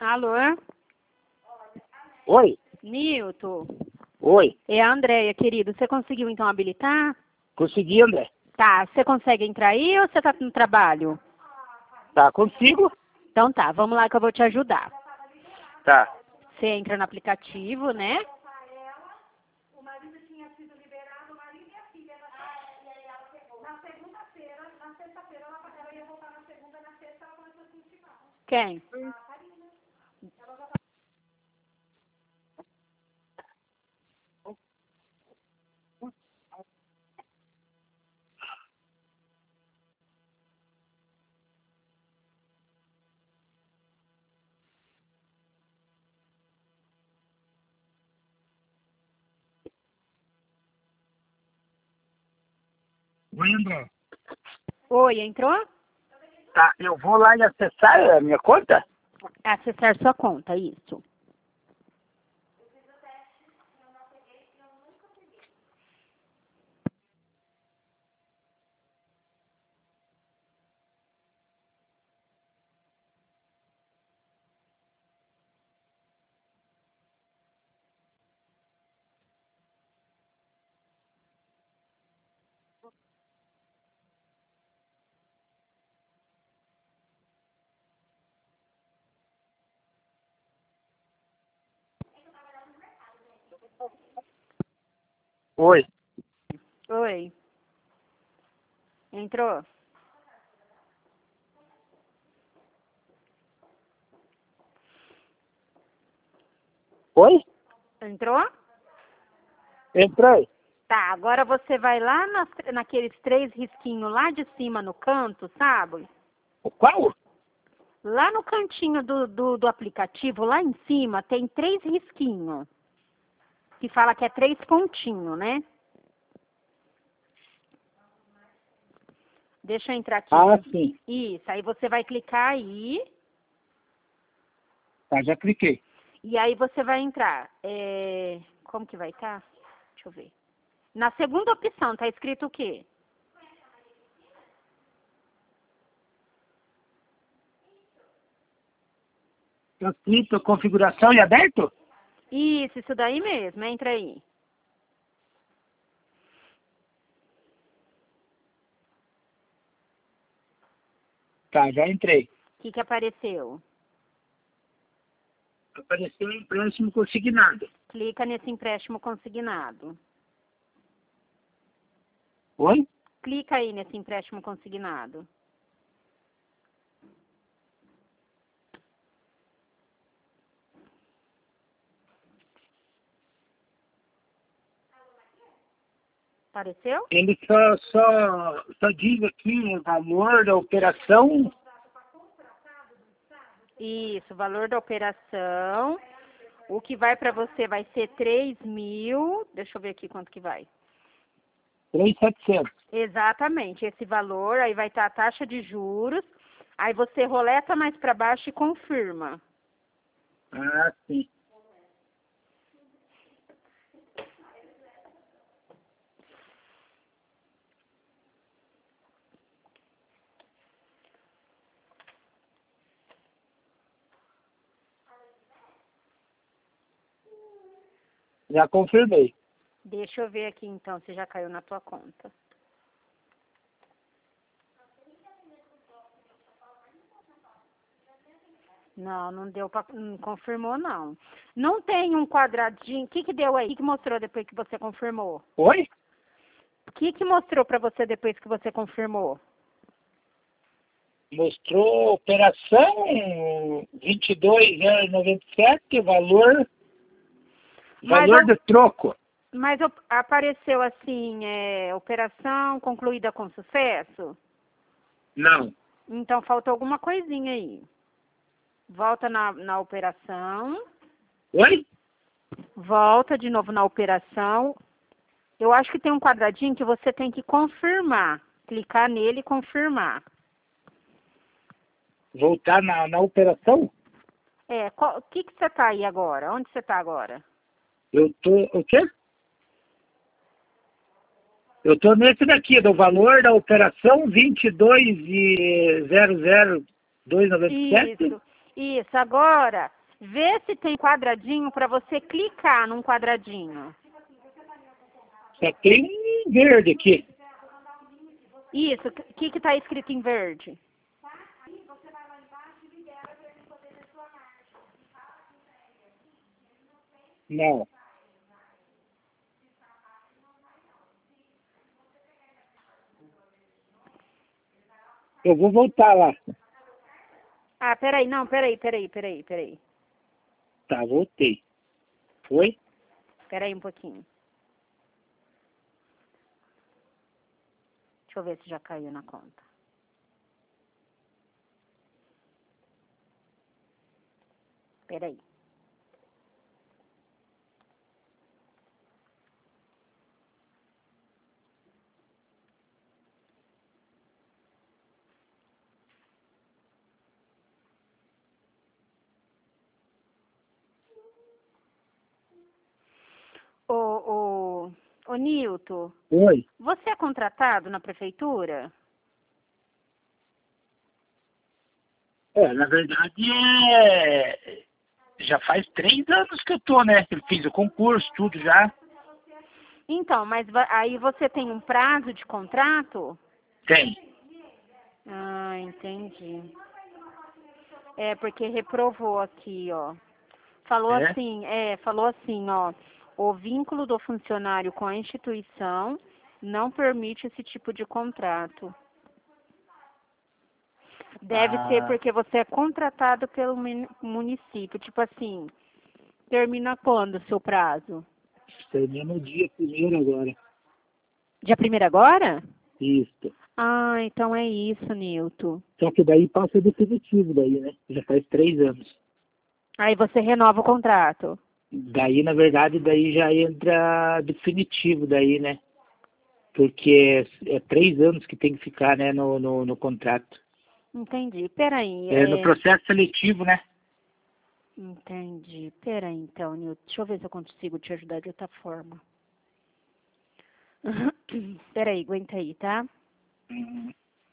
Alô? Oi? Nilton? Oi? É a Andréia, querido. Você conseguiu então habilitar? Consegui, André? Tá. Você consegue entrar aí ou você tá no trabalho? Tá, consigo? Então tá, vamos lá que eu vou te ajudar. Tá. Você entra no aplicativo, né? Quem? Oi, André. Oi, entrou? Tá, eu vou lá e acessar a minha conta? Acessar sua conta, isso. Oi. Oi. Entrou? Oi? Entrou? Entrei. Tá, agora você vai lá naqueles 3 risquinhos lá de cima no canto, sabe? Qual? Lá no cantinho do aplicativo, lá em cima, tem 3 risquinhos. Que fala que é 3 pontinhos, né? Deixa eu entrar aqui. Ah, sim. Isso, aí você vai clicar aí. Tá, já cliquei. E aí você vai entrar. Como que vai estar? Deixa eu ver. Na segunda opção, tá escrito o quê? Tá escrito configuração e aberto? Isso daí mesmo. Entra aí. Tá, já entrei. O que apareceu? Apareceu empréstimo consignado. Clica nesse empréstimo consignado. Oi? Clica aí nesse empréstimo consignado. Apareceu? Ele só diz aqui o valor da operação. Isso, valor da operação. O que vai para você vai ser 3.000. Deixa eu ver aqui quanto que vai. 3.700. Exatamente, esse valor. Aí vai estar a taxa de juros. Aí você roleta mais para baixo e confirma. Ah, sim. Já confirmei. Deixa eu ver aqui então se já caiu na tua conta. Não, não deu para, não confirmou não. Não tem um quadradinho. O que deu aí? O que mostrou depois que você confirmou? Oi? O que mostrou para você depois que você confirmou? Mostrou operação 22,097, valor Mas, do troco. mas apareceu assim, operação concluída com sucesso? Não. Então faltou alguma coisinha aí. Volta na operação. Oi? Volta de novo na operação. Eu acho que tem um quadradinho que você tem que confirmar. Clicar nele e confirmar. Voltar na operação? O que você está aí agora? Onde você está agora? Eu tô... O quê? Eu tô nesse daqui, do valor da operação 22,00297. Isso. Isso, agora, vê se tem quadradinho para você clicar num quadradinho. Só tem um verde aqui. Isso, o que está escrito em verde? Não. Eu vou voltar lá. Ah, peraí. Tá, voltei. Foi? Peraí um pouquinho. Deixa eu ver se já caiu na conta. Peraí. Ô Nilton, Oi. você é contratado na prefeitura? Na verdade, já faz 3 anos que eu tô, né? Eu fiz o concurso, tudo já. Então, mas aí você tem um prazo de contrato? Tem. Ah, entendi. É, porque reprovou aqui, ó. Falou É? falou assim, ó. O vínculo do funcionário com a instituição não permite esse tipo de contrato. Deve ser Ah, porque você é contratado pelo município. Tipo assim, termina quando o seu prazo? termina no dia 1º agora. Dia 1º agora? Isso. Ah, então é isso, Nilton. Só que daí passa definitivo daí, né? Já faz 3 anos. Aí você renova o contrato. Daí, na verdade, daí já entra definitivo daí, né? Porque é 3 anos que tem que ficar, né, no contrato. Entendi. Peraí, É no processo seletivo, né? Entendi. Peraí, então, Nilton. Deixa eu ver se eu consigo te ajudar de outra forma. Peraí, aguenta aí, tá? Uhum.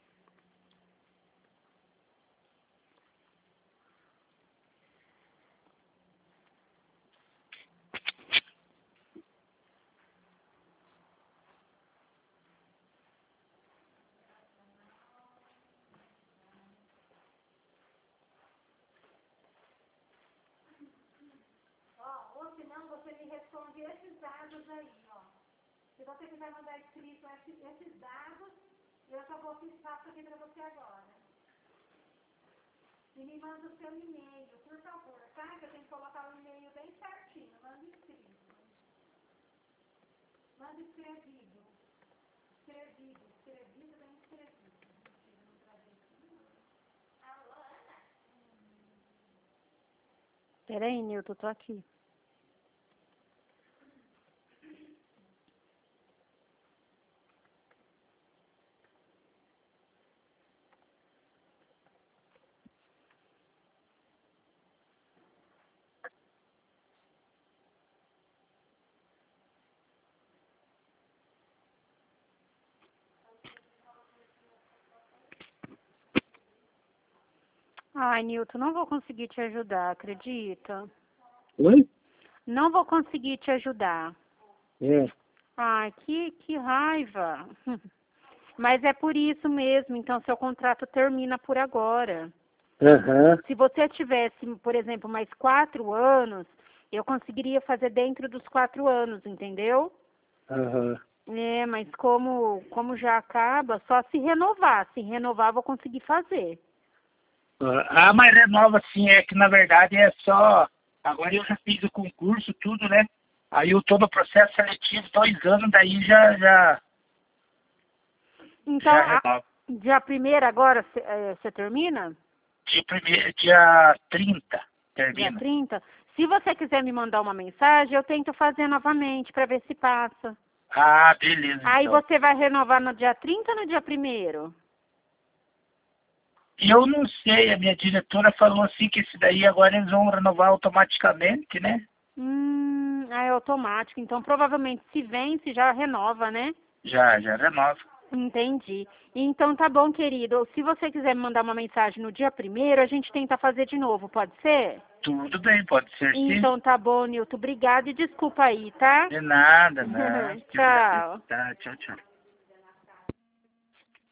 Ou senão você me responde esses dados aí, ó. Se você quiser mandar escrito esses dados, eu só vou fixar aqui para você agora. E me manda o seu e-mail, por favor, tá? Que eu tenho que colocar o e-mail bem certinho. Manda escrito. Manda escrevido. Escrevido, bem escrevido. Peraí, Nilton, tô aqui. Ai, Nilton, não vou conseguir te ajudar, acredita? Oi? Não vou conseguir te ajudar. É. Ai, que raiva. Mas é por isso mesmo, então seu contrato termina por agora. Aham. Se você tivesse, por exemplo, mais 4 anos, eu conseguiria fazer dentro dos 4 anos, entendeu? Aham. É, mas como já acaba, só se renovar. Se renovar, vou conseguir fazer. Mas renova assim, é que na verdade é só. Agora eu já fiz o concurso, tudo, né? Aí eu tô no processo seletivo, 2 anos, daí já Então, renova. dia 1º agora você termina? Dia 30 Dia termina. 30. Se você quiser me mandar uma mensagem, eu tento fazer novamente para ver se passa. Ah, beleza, Aí então. você vai renovar no dia 30 ou no dia 1º? Eu não sei, a minha diretora falou assim que esse daí agora eles vão renovar automaticamente, né? É automático. Então, provavelmente, se vence, já renova, né? Já renova. Entendi. Então tá bom, querido. Se você quiser me mandar uma mensagem no dia 1º, a gente tenta fazer de novo, pode ser? Tudo bem, pode ser sim. Então tá bom, Nilton. Obrigada e desculpa aí, tá? De nada, né? Tchau. Tá, tchau, tchau.